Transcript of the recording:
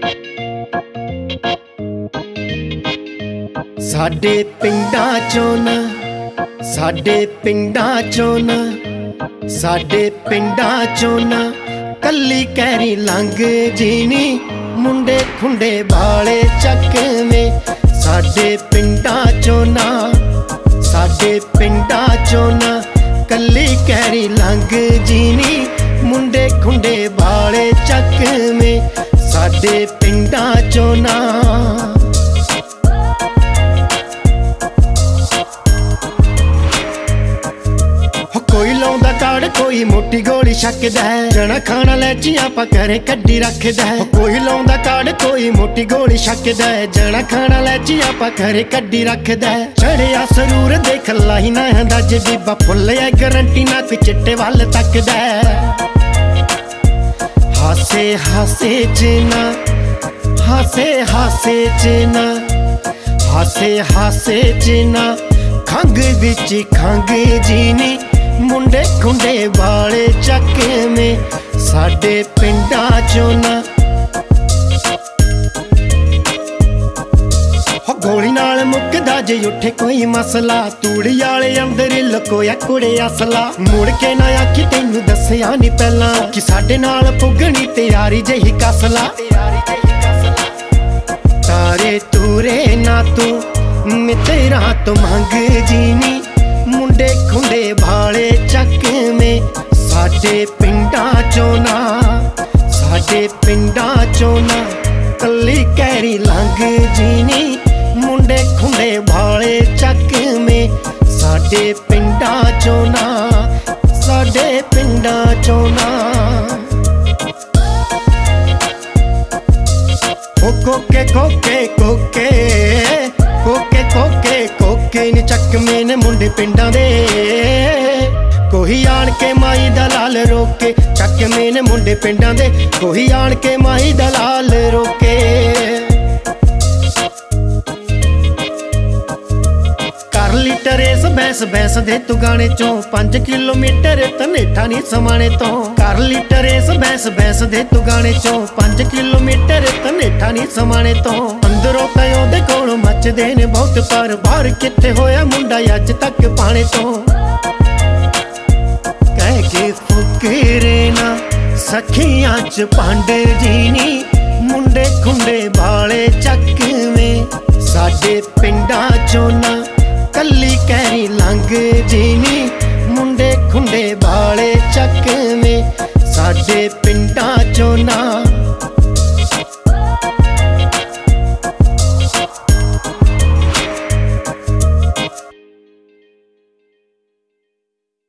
ਸਾਡੇ ਪਿੰਡਾਂ ਚੋਂ ਨਾ, ਸਾਡੇ ਪਿੰਡਾਂ ਚੋਂ ਨਾ, ਸਾਡੇ ਪਿੰਡਾਂ ਚੋਂ ਨਾ ਕੱਲੀ ਕਹਿਰੀ ਲੰਘ ਜੀਨੀ, ਮੁੰਡੇ ਖੁੰਡੇ ਵਾਲੇ ਚੱਕਵੇਂ। ਸਾਡੇ ਪਿੰਡਾਂ ਚੋਂ ਨਾ, ਸਾਡੇ ਪਿੰਡਾਂ ਚੋਂ ਨਾ ਕੱਲੀ ਕਹਿਰੀ ਲੰਘ ਜੀਨੀ, ਮੁੰਡੇ ਖੁੰਡੇ ਵਾਲੇ ਚੱਕਵੇਂ। ਸਾਡੇ ਪਿੰਡਾਂ ਚੋਂ ਨਾ ਕੋਈ ਲਾਉਂਦਾ ਕਾੜ, ਕੋਈ ਮੋਟੀ ਗੋਲੀ ਛੱਕਦਾ, ਜਣਾ ਖਾਣਾ ਲੈਚੀਆਂ ਆਪਾਂ ਘਰੇ ਕੱਢੀ ਰੱਖਦਾ। ਕੋਈ ਲਾਉਂਦਾ ਕਾੜ, ਕੋਈ ਮੋਟੀ ਗੋਲੀ ਛੱਕਦਾ, ਜਣਾ ਖਾਣਾ ਲੈਚੀਆਂ ਆਪਾਂ ਘਰੇ ਕੱਢੀ ਰੱਖਦਾ। ਚੜਿਆ ਸਰੂਰ ਦੇਖ ਲਾਈ ਨਾ ਅੰਦਾਜ਼, ਬੀਬਾ ਫੁੱਲ ਐ ਗਰੰਟੀ ਨਾ ਕੋਈ ਚਿੱਟੇ ਵੱਲ ਤੱਕਦਾ। ਹਾਸੇ ਹਾਸੇ ਚ ਨਾ, ਹਾਸੇ ਹਾਸੇ ਚ ਨਾ, ਹਾਸੇ ਹਾਸੇ ਚ ਨਾ ਖੰਘ ਵਿੱਚ ਖੰਘ ਜੀਨੀ, ਮੁੰਡੇ ਖੁੰਡੇ ਵਾਲੇ ਚੱਕਵੇਂ। ਸਾਡੇ ਪਿੰਡਾਂ ਚੋਂ ਨਾ ਗੋਲੀ ਨਾਲ ਮੁੱਕਦਾ ਜੇ ਉੱਠੇ ਕੋਈ ਮਸਲਾ, ਤੂੜੀ ਵਾਲੇ ਅੰਦਰ ਲੁਕੋਇਆ ਕੁੜੇ ਅਸਲਾ। ਮੁੜ ਕੇ ਨਾ ਆਖੀ ਤੈਨੂੰ ਦੱਸਿਆ ਨੀ ਪਹਿਲਾਂ, ਕਿ ਸਾਡੇ ਨਾਲ ਪੁੱਗਣੀ ਤਿਆਰੀ ਜਿਹੀ ਕਸਲਾ। ਤਾਰੇ ਤੂਰੇ ਨਾ ਤੂੰ ਮਿੱਤਰਾਂ ਤੋਂ ਮੰਗ ਜੀਨੀ, ਮੁੰਡੇ ਖੁੰਡੇ ਵਾਲੇ ਚੱਕਵੇਂ। ਸਾਡੇ ਪਿੰਡਾਂ ਚੋਂ ਨਾ, ਸਾਡੇ ਪਿੰਡਾਂ ਚੋਂ ਨਾ ਕੱਲੀ ਕਹਿਰੀ ਲੰਘ ਜੀਨੀ, ਮੁੰਡੇ ਖੁੰਡੇ ਵਾਲੇ ਚੱਕਵੇਂ। ਸਾਡੇ ਪਿੰਡਾਂ ਚੋਂ ਨਾ, ਸਾਡੇ ਪਿੰਡਾਂ ਚੋਂ ਨਾ ਕੋਕੇ ਕੋਕੇ ਕੋਕੇ ਕੋਕੇ ਕੋਕੇ ਕੋਕੇ ਨੇ ਚੱਕਵੇਂ ਨੇ ਮੁੰਡੇ ਪਿੰਡਾਂ ਦੇ। ਕੋਈ ਆਣ ਕੇ ਮਾਈ ਦਲਾਲ ਰੋਕੇ, ਚੱਕਵੇਂ ਨੇ ਮੁੰਡੇ ਪਿੰਡਾਂ ਦੇ। ਕੋਈ ਆਣ ਕੇ ਮਾਈ ਦਲਾਲ ਰੋਕੇ। ਕਰ ਲੀਟਰ ਇਸ ਬੈਸ ਬੈਸ ਦੇ ਤੂੰ ਗਾਣੇ ਚੋਂ, 5 ਕਿਲੋਮੀਟਰ ਤਨੇਠਾ ਨੀ ਸਮਾਣੇ ਤੋਂ। ਕਰ ਲੀਟਰ ਇਸ ਬੈਸ ਬੈਸ ਦੇ ਤੂੰ ਗਾਣੇ ਚੋਂ, 5 ਕਿਲੋਮੀਟਰ ਤਨੇਠਾ ਨੀ ਸਮਾਣੇ ਤੋਂ। ਅੰਦਰੋਂ ਤਾਂ ਉਹਦੇ ਕੋਲੋਂ ਮੱਚਦੇ ਨੇ ਬਹੁਤ, ਪਰ ਬਾਹਰ ਕਿੱਥੇ ਹੋਇਆ ਮੁੰਡਾ ਅੱਜ ਤੱਕ ਪਾਣੇ ਤੋਂ। ਕਹਿ ਕੇ ਫੁਕਰੇ ਨਾ ਸਖੀਆਂ ਚ ਭੰਡ ਜੀਨੀ, ਮੁੰਡੇ ਖੁੰਡੇ ਵਾਲੇ ਚੱਕਵੇਂ। ਸਾਡੇ ਪਿੰਡਾਂ ਚੋਂ ਨਾ ਕੱਲੀ ਕਹਿਰੀ ਲੰਘ ਜੀਨੀ, ਮੁੰਡੇ ਖੁੰਡੇ ਵਾਲੇ ਚੱਕਵੇਂ। ਸਾਡੇ